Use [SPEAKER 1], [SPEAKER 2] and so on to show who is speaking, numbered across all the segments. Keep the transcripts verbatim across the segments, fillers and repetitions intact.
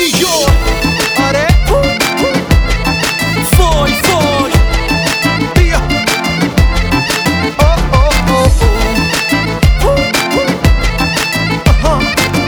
[SPEAKER 1] نیویورک. آره وای وای بیا اوه اوه اوه اوه.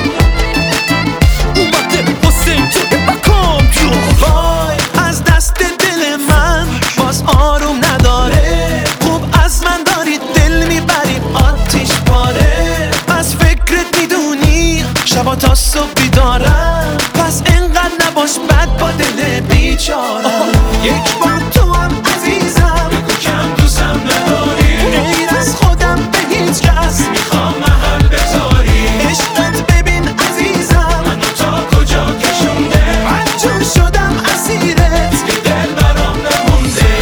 [SPEAKER 1] اومده حسین تو بکام بیار. وای از دست دل من باز آروم نداره. خوب از من داری دل میبری آتیش پاره. از فکرت میدونی شبا تا صبح بیدارم. پس انقدر نباش بد با دل بیچارم. یک بار تو هم عزیزم بگو کم دوستم نداری. غیر از خودم به هیچ کس میخوام محل بذاری. عشقت ببین عزیزم منو تا کجا کشونده. مجبور شدم اسیرت که دل برام نمونده.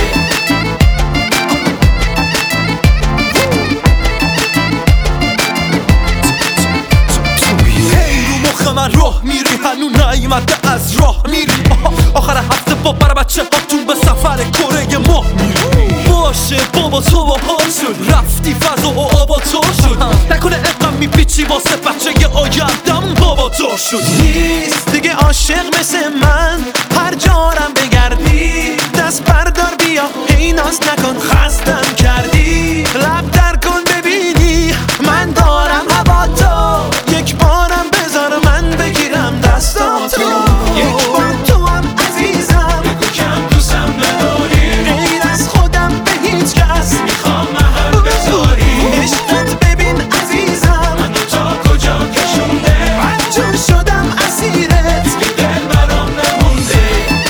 [SPEAKER 1] هی رو مخ من راه میری هنو نیومده از راه میری. آخر هفته با بر بچه هاتون به سفر کره ماه میری. باشه بابا تو با حال شد رفتی فضا و آبا تو شد. نکنه اقم میپیچی واسه بچه آیندم بابا تو شد. نیست دیگه عاشق مثل من هر جارم بگردی. دست بردار بیا هی ناز نکن خستم کردی. لب در کن ببینی من دارم هوا تو. یک بارم بذار من بگیرم دستاتو. یک بار تو هم عزیزم بگو کم دوستم نداری. غیر از خودم به هیچ کس میخوام محل بذاری. عشقت ببین عزیزم منو تا کجا کشونده. مجبور شدم اسیرت که دل برام نمونده.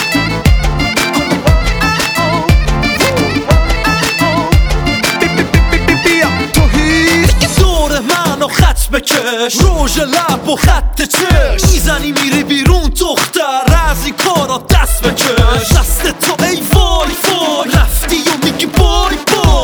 [SPEAKER 1] بیا تو هیچ دور منو خط بکش. روژ لب و خط چش میزنی میری بیرون دختر. از این کارا دست بکش. دست تو ای وای وای رفتی و میگی بای بای.